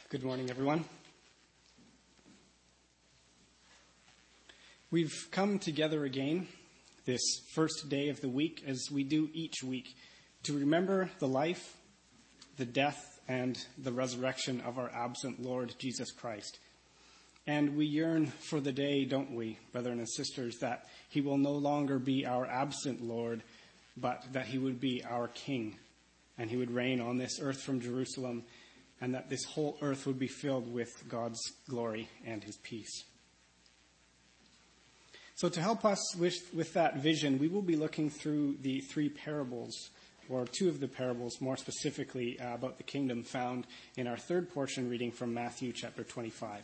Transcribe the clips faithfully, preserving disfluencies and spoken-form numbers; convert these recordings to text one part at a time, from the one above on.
Good morning, everyone. We've come together again this first day of the week, as we do each week, to remember the life, the death, and the resurrection of our absent Lord Jesus Christ. And we yearn for the day, don't we, brethren and sisters, that he will no longer be our absent Lord, but that he would be our King, and he would reign on this earth from Jerusalem, and that this whole earth would be filled with God's glory and his peace. So to help us with, with that vision, we will be looking through the three parables, or two of the parables more specifically uh, about the kingdom, found in our third portion reading from Matthew chapter twenty-five.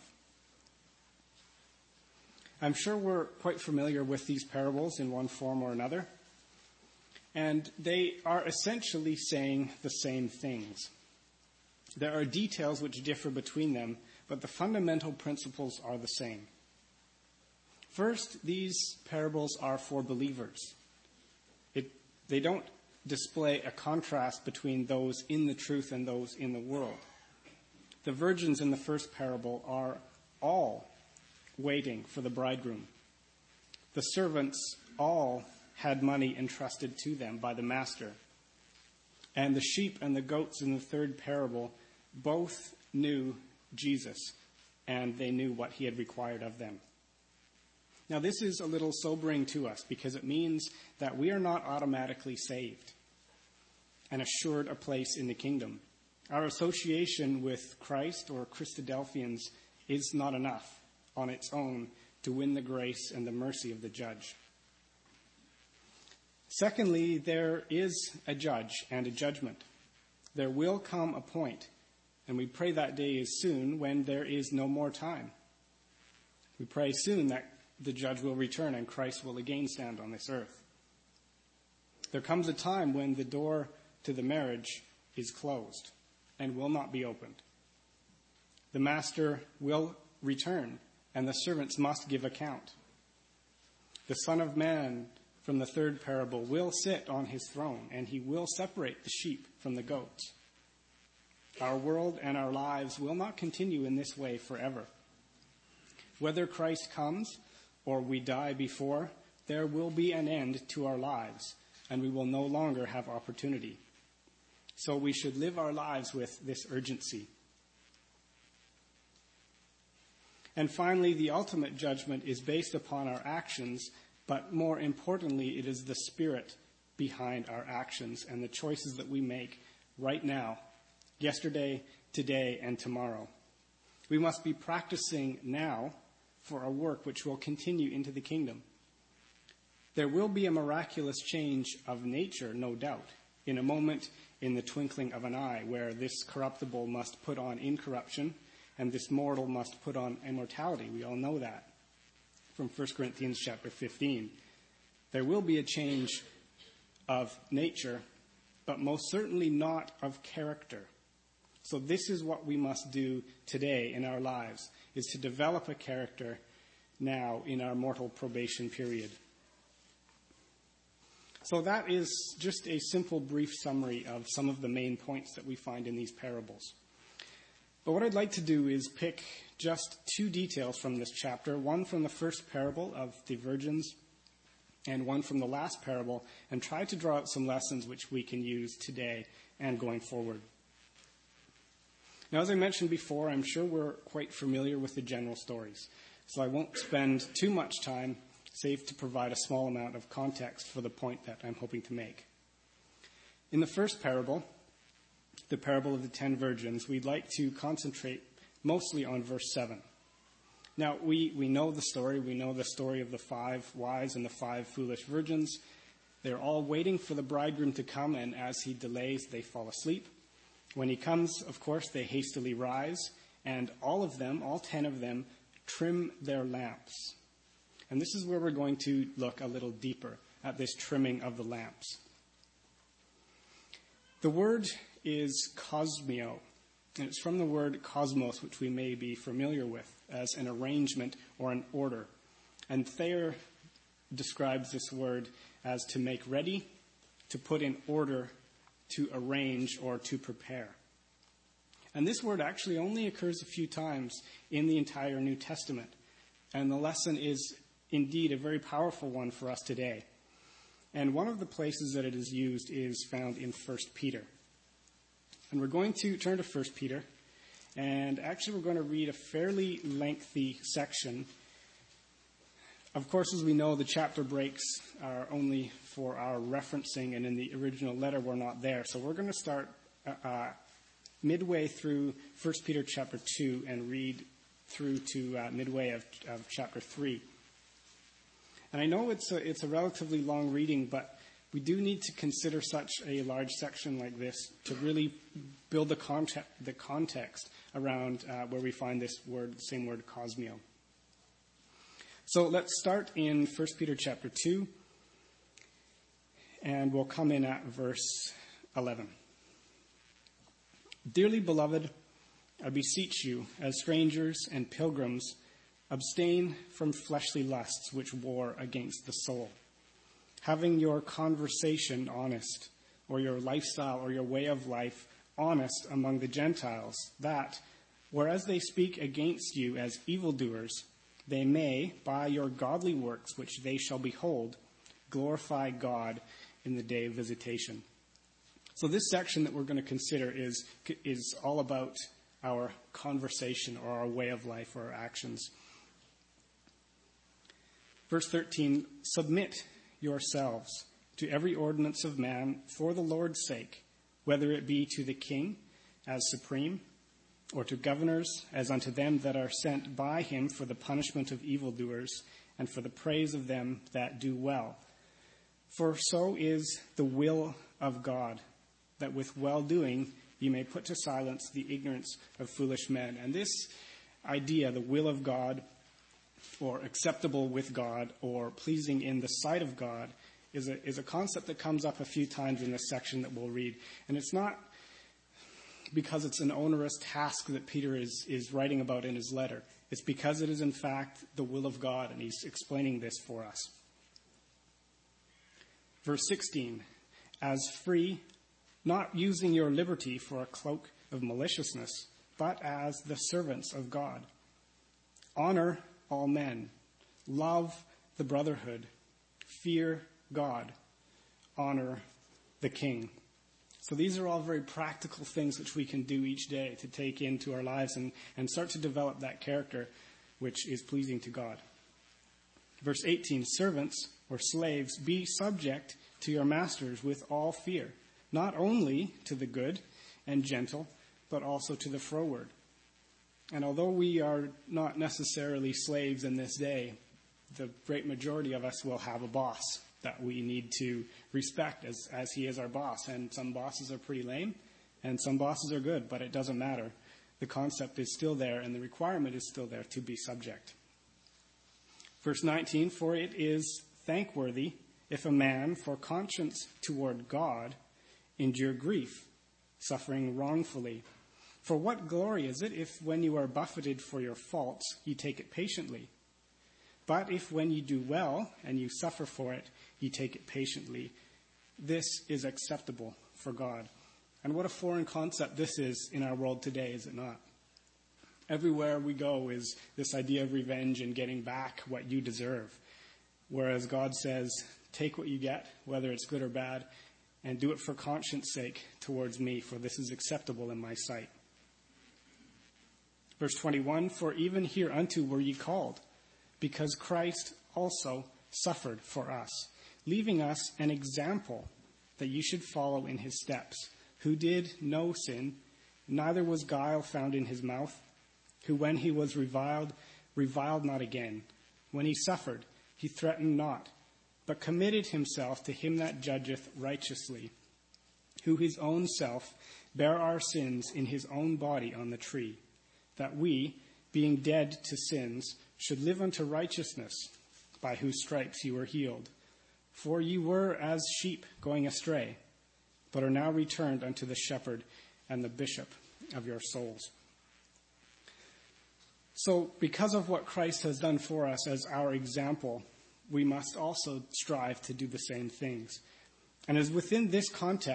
I'm sure we're quite familiar with these parables in one form or another, and they are essentially saying the same things. There are details which differ between them, but the fundamental principles are the same. First, these parables are for believers. It, they don't display a contrast between those in the truth and those in the world. The virgins in the first parable are all waiting for the bridegroom. The servants all had money entrusted to them by the master. And the sheep and the goats in the third parable both knew Jesus, and they knew what he had required of them. Now, this is a little sobering to us because it means that we are not automatically saved and assured a place in the kingdom. Our association with Christ or Christadelphians is not enough on its own to win the grace and the mercy of the judge. Secondly, there is a judge and a judgment. There will come a point, and we pray that day is soon, when there is no more time. We pray soon that the judge will return and Christ will again stand on this earth. There comes a time when the door to the marriage is closed and will not be opened. The master will return, and the servants must give account. The Son of Man from the third parable will sit on his throne, and he will separate the sheep from the goats. Our world and our lives will not continue in this way forever. Whether Christ comes or we die before, there will be an end to our lives, and we will no longer have opportunity. So we should live our lives with this urgency. And finally, the ultimate judgment is based upon our actions, but more importantly, it is the spirit behind our actions and the choices that we make right now, yesterday, today, and tomorrow. We must be practicing now for a work which will continue into the kingdom. There will be a miraculous change of nature, no doubt, in a moment, in the twinkling of an eye, where this corruptible must put on incorruption and this mortal must put on immortality. We all know that from First Corinthians chapter fifteen. There will be a change of nature, but most certainly not of character. So this is what we must do today in our lives, is to develop a character now in our mortal probation period. So that is just a simple, brief summary of some of the main points that we find in these parables. But what I'd like to do is pick just two details from this chapter, one from the first parable of the virgins and one from the last parable, and try to draw out some lessons which we can use today and going forward. Now, as I mentioned before, I'm sure we're quite familiar with the general stories, so I won't spend too much time, save to provide a small amount of context for the point that I'm hoping to make. In the first parable, the parable of the ten virgins, we'd like to concentrate mostly on verse seven. Now, we, we know the story. We know the story of the five wise and the five foolish virgins. They're all waiting for the bridegroom to come, and as he delays, they fall asleep. When he comes, of course, they hastily rise, and all of them, all ten of them, trim their lamps. And this is where we're going to look a little deeper at this trimming of the lamps. The word is cosmio, and it's from the word cosmos, which we may be familiar with as an arrangement or an order. And Thayer describes this word as to make ready, to put in order, to arrange, or to prepare. And this word actually only occurs a few times in the entire New Testament. And the lesson is indeed a very powerful one for us today. And one of the places that it is used is found in First Peter. And we're going to turn to First Peter. And actually we're going to read a fairly lengthy section. Of course, as we know, the chapter breaks are only for our referencing, and in the original letter we're not there. So we're going to start uh, midway through First Peter chapter two and read through to uh, midway of, of chapter three. And I know it's a, it's a relatively long reading, but we do need to consider such a large section like this to really build the, context, the context around uh, where we find this word, same word, cosmio. So let's start in First Peter chapter two, and we'll come in at verse eleven. Dearly beloved, I beseech you, as strangers and pilgrims, abstain from fleshly lusts which war against the soul, having your conversation honest, or your lifestyle or your way of life honest among the Gentiles, that, whereas they speak against you as evildoers, they may, by your godly works which they shall behold, glorify God in the day of visitation. So this section that we're going to consider is, is all about our conversation or our way of life or our actions. Verse thirteen, submit yourselves to every ordinance of man for the Lord's sake, whether it be to the king as supreme, or to governors as unto them that are sent by him for the punishment of evildoers and for the praise of them that do well. For so is the will of God, that with well-doing you may put to silence the ignorance of foolish men. And this idea, the will of God, or acceptable with God, or pleasing in the sight of God, is a, is a concept that comes up a few times in this section that we'll read. And it's not because it's an onerous task that Peter is, is writing about in his letter. It's because it is in fact the will of God, and he's explaining this for us. Verse sixteen, as free, not using your liberty for a cloak of maliciousness, but as the servants of God. Honor all men, love the brotherhood, fear God, honor the king. So these are all very practical things which we can do each day to take into our lives and, and start to develop that character which is pleasing to God. Verse eighteen, servants or slaves, be subject to your masters with all fear, not only to the good and gentle, but also to the froward. And although we are not necessarily slaves in this day, the great majority of us will have a boss that we need to respect as, as he is our boss. And some bosses are pretty lame, and some bosses are good, but it doesn't matter. The concept is still there, and the requirement is still there to be subject. Verse nineteen, for it is thankworthy if a man for conscience toward God endure grief, suffering wrongfully. For what glory is it if when you are buffeted for your faults, you take it patiently? But if when you do well and you suffer for it, you take it patiently, this is acceptable for God. And what a foreign concept this is in our world today, is it not? Everywhere we go is this idea of revenge and getting back what you deserve. Whereas God says, take what you get, whether it's good or bad, and do it for conscience sake towards me, for this is acceptable in my sight. Verse twenty-one, for even hereunto were ye called, because Christ also suffered for us, leaving us an example that you should follow in his steps, who did no sin, neither was guile found in his mouth, who when he was reviled, reviled not again. When he suffered, he threatened not, but committed himself to him that judgeth righteously, who his own self bare our sins in his own body on the tree, that we, being dead to sins, should live unto righteousness, by whose stripes you were healed. For you were as sheep going astray, but are now returned unto the shepherd and the bishop of your souls. So, because of what Christ has done for us as our example, we must also strive to do the same things. And as within this context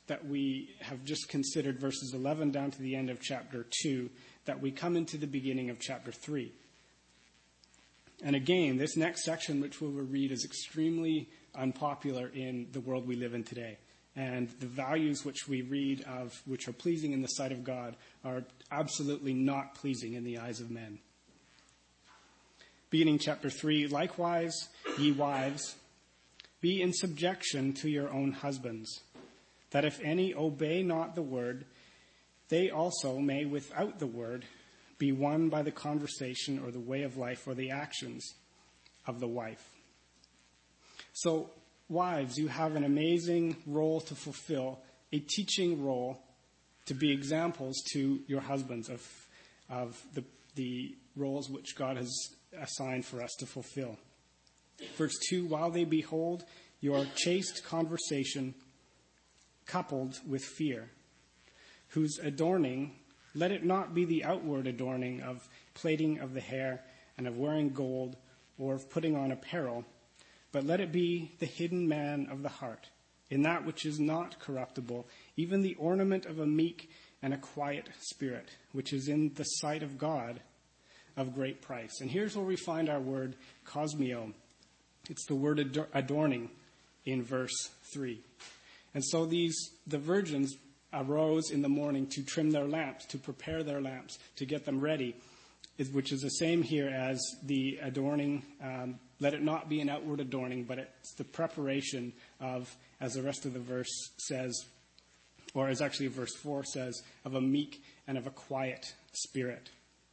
that we have just considered, verses eleven down to the end of chapter two, that we come into the beginning of chapter three. And again, this next section, which we will read, is extremely unpopular in the world we live in today. And the values which we read of, which are pleasing in the sight of God, are absolutely not pleasing in the eyes of men. Beginning chapter three, likewise, ye wives, be in subjection to your own husbands, that if any obey not the word, they also may without the word be won by the conversation or the way of life or the actions of the wife. So, wives, you have an amazing role to fulfill, a teaching role to be examples to your husbands of, of the, the roles which God has assigned for us to fulfill. Verse two, while they behold your chaste conversation coupled with fear, whose adorning, let it not be the outward adorning of plaiting of the hair and of wearing gold or of putting on apparel, but let it be the hidden man of the heart, in that which is not corruptible, even the ornament of a meek and a quiet spirit, which is in the sight of God of great price. And here's where we find our word cosmio. It's the word adorning in verse three. And so these, the virgins arose in the morning to trim their lamps, to prepare their lamps, to get them ready, which is the same here as the adorning. Um, let it not be an outward adorning, but it's the preparation of, as the rest of the verse says, or as actually verse four says, of a meek and of a quiet spirit.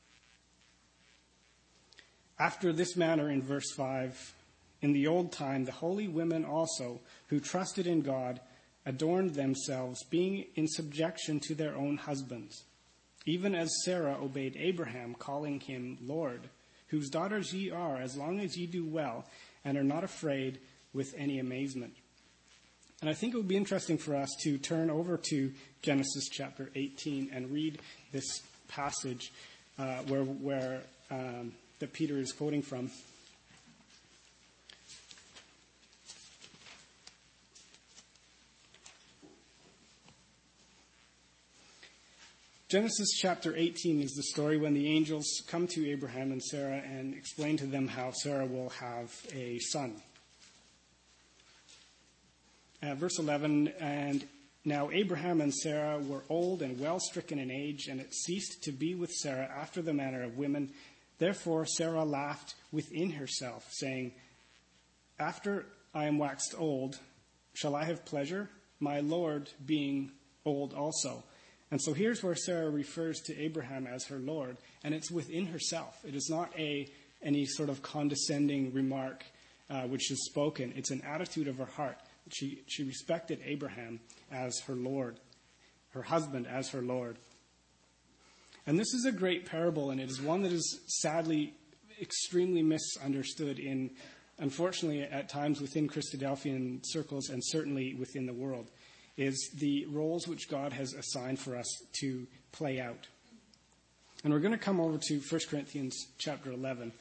After this manner in verse five, in the old time, the holy women also, who trusted in God, adorned themselves, being in subjection to their own husbands, even as Sarah obeyed Abraham, calling him Lord, whose daughters ye are, as long as ye do well, and are not afraid with any amazement. And I think it would be interesting for us to turn over to Genesis chapter eighteen and read this passage uh, where, where um, that Peter is quoting from. Genesis chapter eighteen is the story when the angels come to Abraham and Sarah and explain to them how Sarah will have a son. Uh, verse eleven, and now Abraham and Sarah were old and well stricken in age, and it ceased to be with Sarah after the manner of women. Therefore Sarah laughed within herself, saying, after I am waxed old, shall I have pleasure, my Lord being old also? And so here's where Sarah refers to Abraham as her Lord, and it's within herself. It is not a any sort of condescending remark uh, which is spoken. It's an attitude of her heart. She, she respected Abraham as her Lord, her husband as her Lord. And this is a great parable, and it is one that is sadly extremely misunderstood in, unfortunately, at times within Christadelphian circles and certainly within the world, is the roles which God has assigned for us to play out. And we're going to come over to First Corinthians chapter eleven.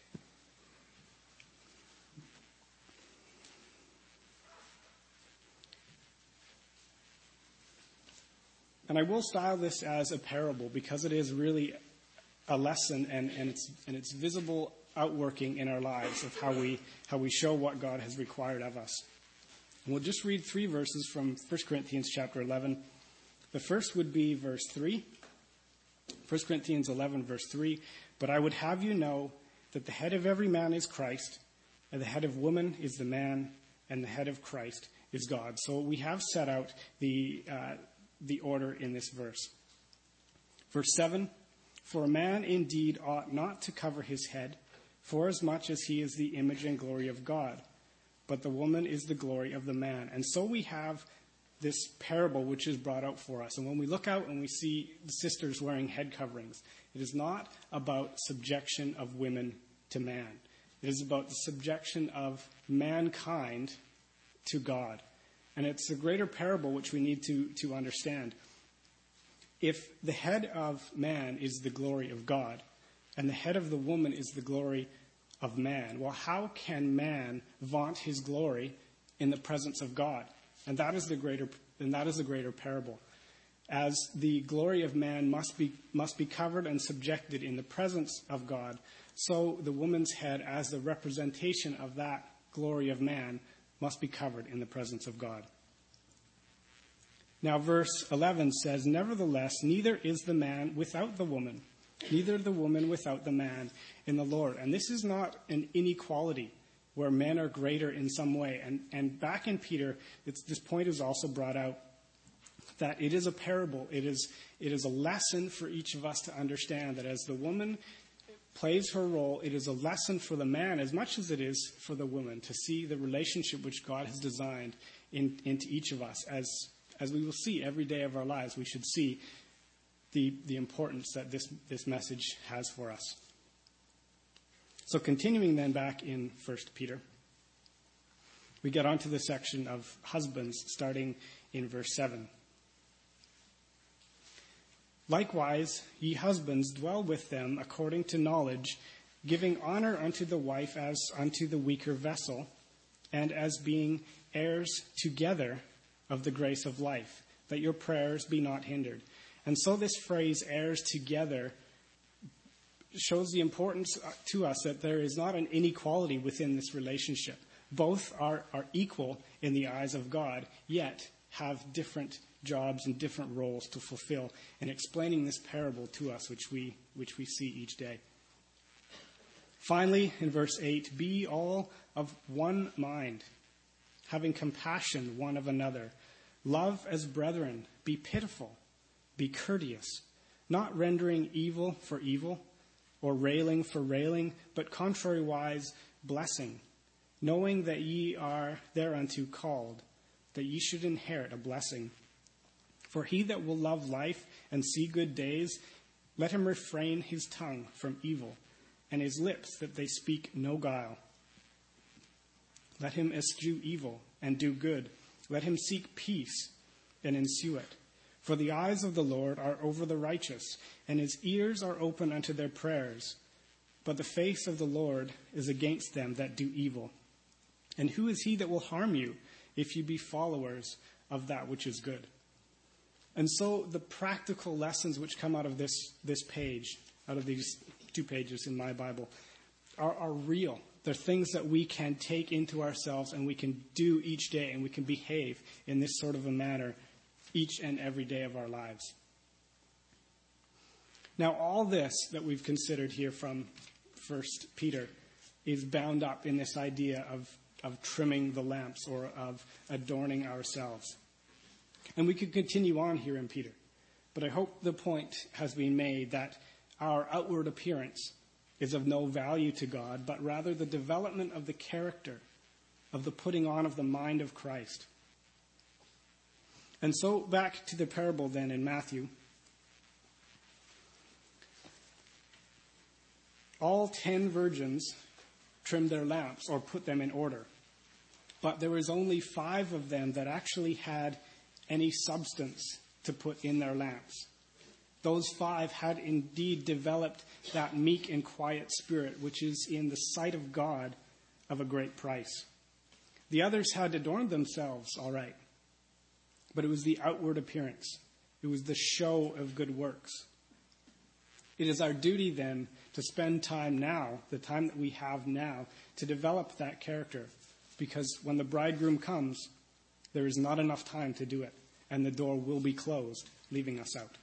And I will style this as a parable because it is really a lesson and, and, it's, and it's visible outworking in our lives of how we, how we show what God has required of us. And we'll just read three verses from First Corinthians chapter eleven. The first would be verse three. First Corinthians eleven, verse three. But I would have you know that the head of every man is Christ, and the head of woman is the man, and the head of Christ is God. So we have set out the uh, the order in this verse. Verse seven. For a man indeed ought not to cover his head, forasmuch as he is the image and glory of God. But the woman is the glory of the man. And so we have this parable which is brought out for us. And when we look out and we see the sisters wearing head coverings, it is not about subjection of women to man. It is about the subjection of mankind to God. And it's a greater parable which we need to, to understand. If the head of man is the glory of God, and the head of the woman is the glory of man, well, how can man vaunt his glory in the presence of God? And that is the greater, and that is the greater parable. As the glory of man must be, must be covered and subjected in the presence of God, so the woman's head, as the representation of that glory of man, must be covered in the presence of God. Now, verse eleven says, "Nevertheless, neither is the man without the woman, neither the woman without the man in the Lord." And this is not an inequality where men are greater in some way. And, and back in Peter, it's, this point is also brought out, that it is a parable. It is, it is a lesson for each of us to understand that as the woman plays her role, it is a lesson for the man as much as it is for the woman to see the relationship which God has designed in, into each of us. As, as we will see every day of our lives, we should see the, the importance that this, this message has for us. So continuing then back in First Peter, we get onto the section of husbands starting in verse seven. "Likewise, ye husbands, dwell with them according to knowledge, giving honor unto the wife as unto the weaker vessel, and as being heirs together of the grace of life, that your prayers be not hindered." And so this phrase, heirs together, shows the importance to us that there is not an inequality within this relationship. Both are, are equal in the eyes of God, yet have different jobs and different roles to fulfill, and explaining this parable to us, which we, which we see each day. Finally, in verse eight, "Be all of one mind, having compassion one of another. Love as brethren, be pitiful, be courteous, not rendering evil for evil, or railing for railing, but contrariwise blessing, knowing that ye are thereunto called, that ye should inherit a blessing. For he that will love life and see good days, let him refrain his tongue from evil, and his lips that they speak no guile. Let him eschew evil and do good. Let him seek peace and ensue it. For the eyes of the Lord are over the righteous, and his ears are open unto their prayers. But the face of the Lord is against them that do evil. And who is he that will harm you, if you be followers of that which is good?" And so the practical lessons which come out of this, this page, out of these two pages in my Bible, are, are real. They're things that we can take into ourselves and we can do each day, and we can behave in this sort of a manner each and every day of our lives. Now, all this that we've considered here from First Peter is bound up in this idea of, of trimming the lamps, or of adorning ourselves. And we could continue on here in Peter, but I hope the point has been made that our outward appearance is of no value to God, but rather the development of the character, of the putting on of the mind of Christ. And so back to the parable then in Matthew. All ten virgins trimmed their lamps, or put them in order. But there was only five of them that actually had any substance to put in their lamps. Those five had indeed developed that meek and quiet spirit, which is in the sight of God of a great price. The others had adorned themselves, all right. But it was the outward appearance. It was the show of good works. It is our duty then to spend time now, the time that we have now, to develop that character. Because when the bridegroom comes, there is not enough time to do it, and the door will be closed, leaving us out.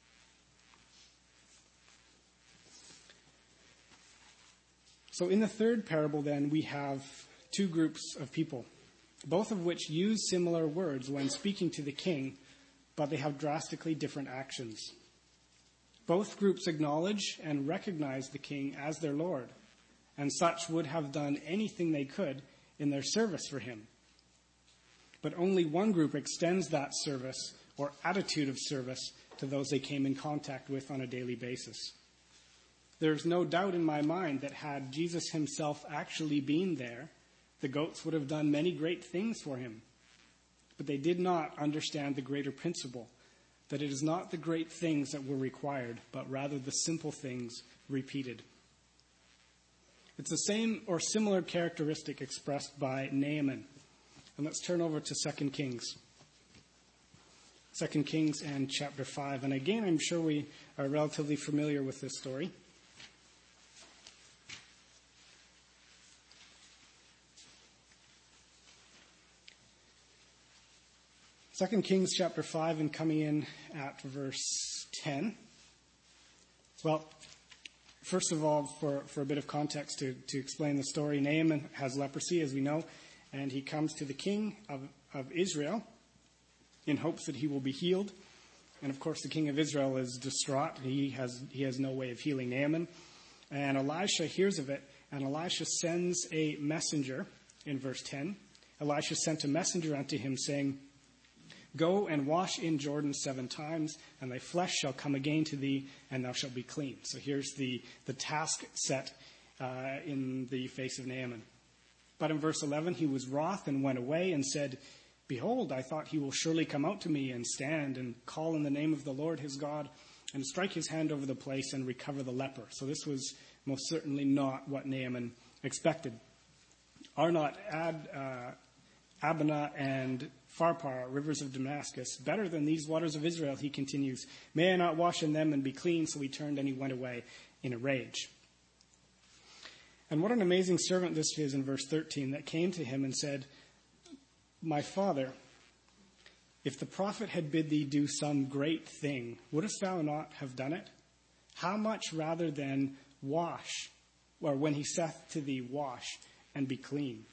So in the third parable then, we have two groups of people, both of which use similar words when speaking to the king, but they have drastically different actions. Both groups acknowledge and recognize the king as their Lord, and such would have done anything they could in their service for him. But only one group extends that service or attitude of service to those they came in contact with on a daily basis. There's no doubt in my mind that had Jesus himself actually been there, the goats would have done many great things for him. But they did not understand the greater principle, that it is not the great things that were required, but rather the simple things repeated. It's the same or similar characteristic expressed by Naaman. And let's turn over to Second Kings. Second Kings and chapter five. And again, I'm sure we are relatively familiar with this story. Second Kings chapter five, and coming in at verse ten. Well, first of all, for, for a bit of context to, to explain the story, Naaman has leprosy, as we know, and he comes to the king of, of Israel in hopes that he will be healed. And of course, the king of Israel is distraught. He has, he has no way of healing Naaman. And Elisha hears of it, and Elisha sends a messenger in verse ten. Elisha sent a messenger unto him, saying, Go and wash in Jordan seven times, and thy flesh shall come again to thee, and thou shalt be clean. So here's the, the task set uh, in the face of Naaman. But in verse eleven, he was wroth and went away and said, Behold, I thought he will surely come out to me and stand and call in the name of the Lord his God and strike his hand over the place and recover the leper. So this was most certainly not what Naaman expected. Are not Ad, uh, Abana and Pharpar, rivers of Damascus, better than these waters of Israel, he continues. May I not wash in them and be clean? So he turned and he went away in a rage. And what an amazing servant this is in verse thirteen, that came to him and said, My father, if the prophet had bid thee do some great thing, wouldst thou not have done it? How much rather than wash, or when he saith to thee, wash and be clean?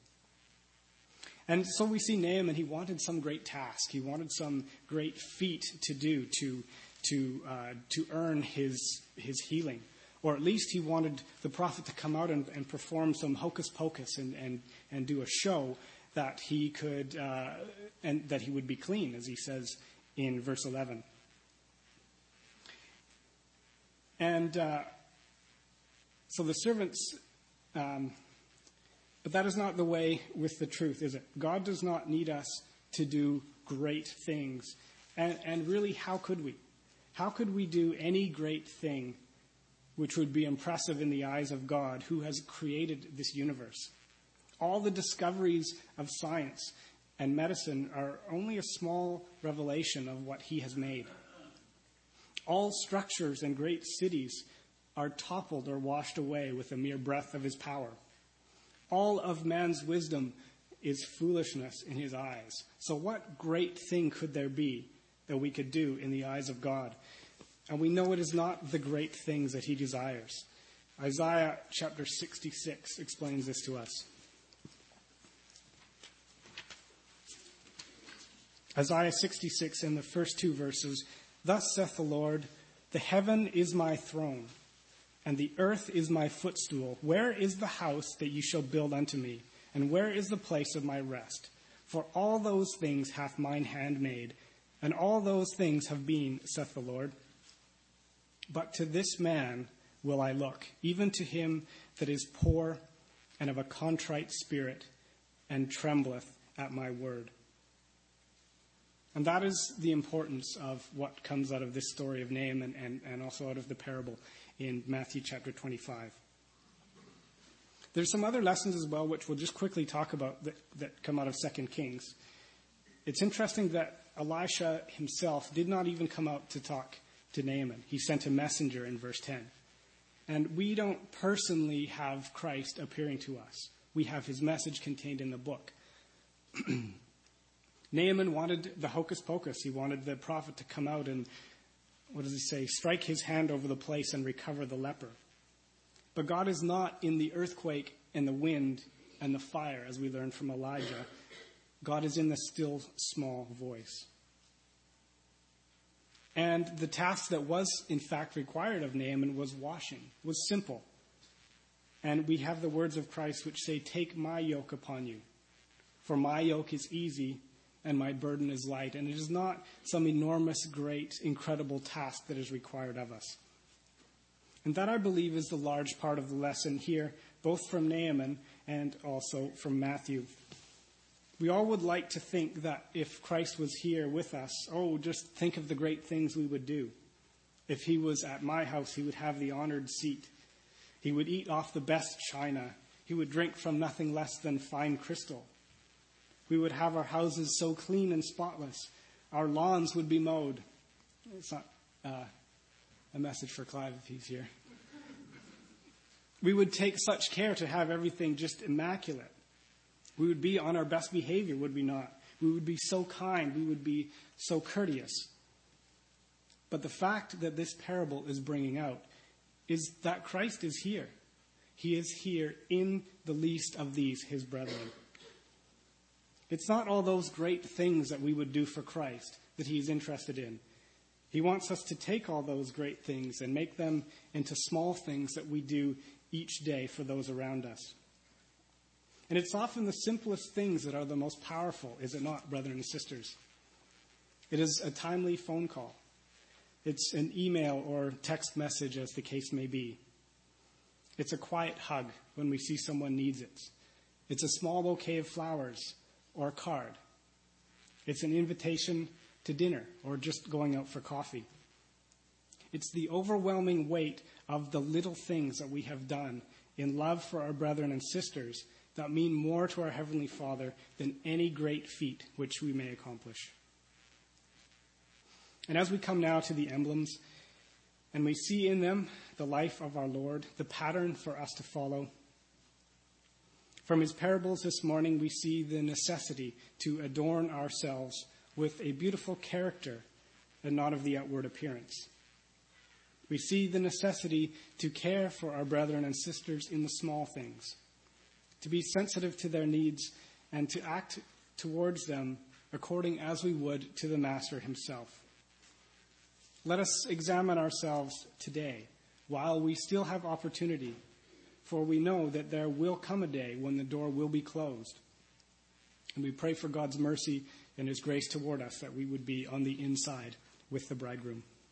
And so we see Naaman, he wanted some great task. He wanted some great feat to do to, to, uh, to earn his, his healing. Or at least he wanted the prophet to come out and, and perform some hocus pocus and, and, and do a show that he could, uh, and that he would be clean, as he says in verse eleven. And uh, so the servants, um, but that is not the way with the truth, is it? God does not need us to do great things. And, and really, how could we? How could we do any great thing which would be impressive in the eyes of God, who has created this universe? All the discoveries of science and medicine are only a small revelation of what he has made. All structures and great cities are toppled or washed away with a mere breath of his power. All of man's wisdom is foolishness in his eyes. So what great thing could there be that we could do in the eyes of God? And we know it is not the great things that he desires. Isaiah chapter sixty-six explains this to us. Isaiah sixty-six, in the first two verses, Thus saith the Lord, The heaven is my throne, and the earth is my footstool. Where is the house that ye shall build unto me? And where is the place of my rest? For all those things hath mine hand made, and all those things have been, saith the Lord. But to this man will I look, even to him that is poor and of a contrite spirit, and trembleth at my word. And that is the importance of what comes out of this story of Naaman, and, and also out of the parable in Matthew chapter twenty-five. There's some other lessons as well, which we'll just quickly talk about, that, that come out of Second Kings. It's interesting that Elisha himself did not even come out to talk to Naaman. He sent a messenger in verse ten. And we don't personally have Christ appearing to us. We have his message contained in the book. Naaman wanted the hocus pocus. He wanted the prophet to come out and, what does he say, strike his hand over the place and recover the leper. But God is not in the earthquake and the wind and the fire, as we learned from Elijah. God is in the still small voice. And the task that was, in fact, required of Naaman was washing, was simple. And we have the words of Christ which say, Take my yoke upon you, for my yoke is easy and my burden is light. And it is not some enormous, great, incredible task that is required of us. And that, I believe, is the large part of the lesson here, both from Naaman and also from Matthew. We all would like to think that if Christ was here with us, oh, just think of the great things we would do. If he was at my house, he would have the honored seat. He would eat off the best china. He would drink from nothing less than fine crystal. We would have our houses so clean and spotless. Our lawns would be mowed. It's not uh, a message for Clive if he's here. We would take such care to have everything just immaculate. We would be on our best behavior, would we not? We would be so kind. We would be so courteous. But the fact that this parable is bringing out is that Christ is here. He is here in the least of these, his brethren. It's not all those great things that we would do for Christ that he's interested in. He wants us to take all those great things and make them into small things that we do each day for those around us. And it's often the simplest things that are the most powerful, is it not, brethren and sisters? It is a timely phone call. It's an email or text message, as the case may be. It's a quiet hug when we see someone needs it. It's a small bouquet of flowers or a card. It's an invitation to dinner or just going out for coffee. It's the overwhelming weight of the little things that we have done in love for our brethren and sisters that mean more to our Heavenly Father than any great feat which we may accomplish. And as we come now to the emblems, and we see in them the life of our Lord, the pattern for us to follow. From his parables this morning, we see the necessity to adorn ourselves with a beautiful character and not of the outward appearance. We see the necessity to care for our brethren and sisters in the small things, to be sensitive to their needs and to act towards them according as we would to the Master himself. Let us examine ourselves today while we still have opportunity, for we know that there will come a day when the door will be closed. And we pray for God's mercy and his grace toward us that we would be on the inside with the bridegroom.